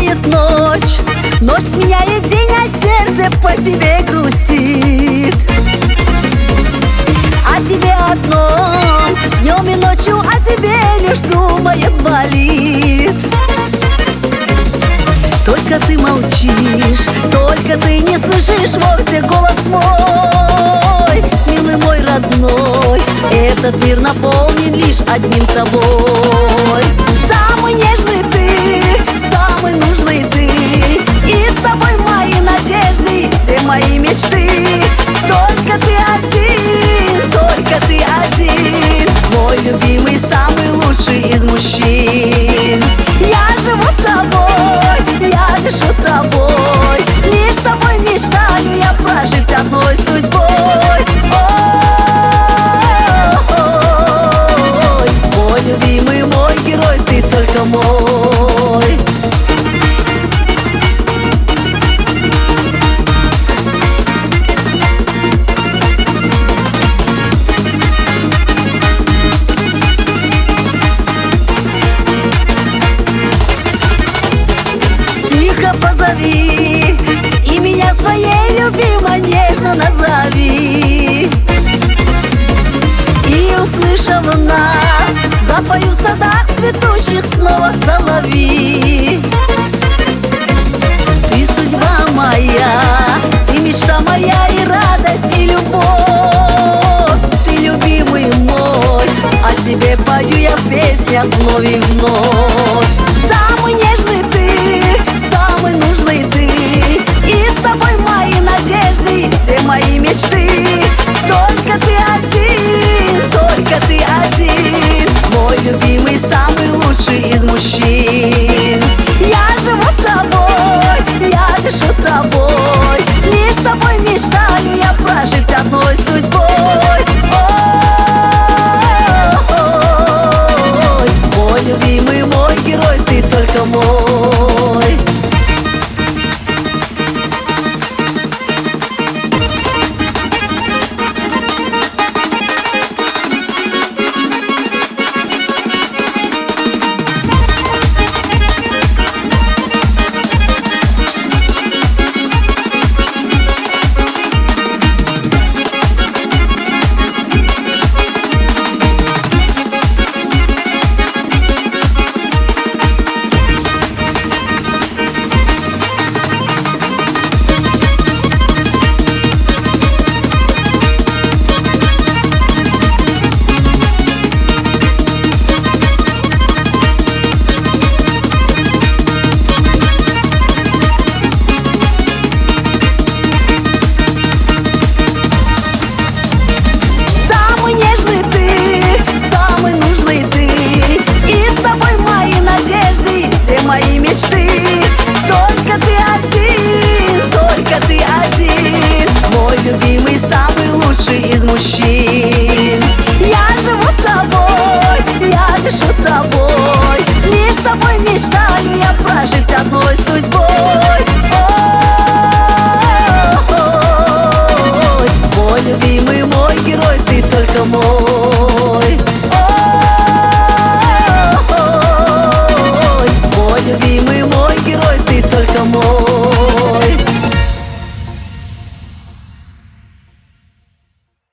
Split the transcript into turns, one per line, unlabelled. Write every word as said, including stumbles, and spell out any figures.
сменяет ночь, ночь сменяет день, а сердце по тебе грустит. О тебе одном, днем и ночью о тебе лишь думая болит. Только ты молчишь, только ты не слышишь вовсе голос мой, милый мой родной. Этот мир наполнен лишь одним тобой. Самый нежный ты, самый нужный ты, и с тобой мои надежды, все мои мечты. Только ты один, только ты один, мой любимый, самый лучший из мужчин. Я живу тобой, я дышу тобой, лишь с тобой мечтаю я прожить одной судьбой. Ой, мой любимый, мой герой, ты только мой. Тихо позови и меня своей любимой нежно назови. И услышав нас, запою в садах цветущих снова соловьи. Ты судьба моя, ты мечта моя, и радость, и любовь. Ты любимый мой, о тебе пою я в песнях вновь и вновь. Самый нежный ты, самый нужный ты, и с тобой мои надежды, все мои мечты. Только ты один, только ты один, мой любимый, самый лучший из мужчин. Я живу тобой, я дышу тобой, лишь с тобой мечтаю я прожить одной судьбой. Ой, мой любимый, мой герой, ты только мой. Мои мечты. Только ты один, только ты один, мой любимый, самый лучший из мужчин. Я живу тобой, я дышу тобой, лишь с тобой мечтаю я прожить одной судьбой.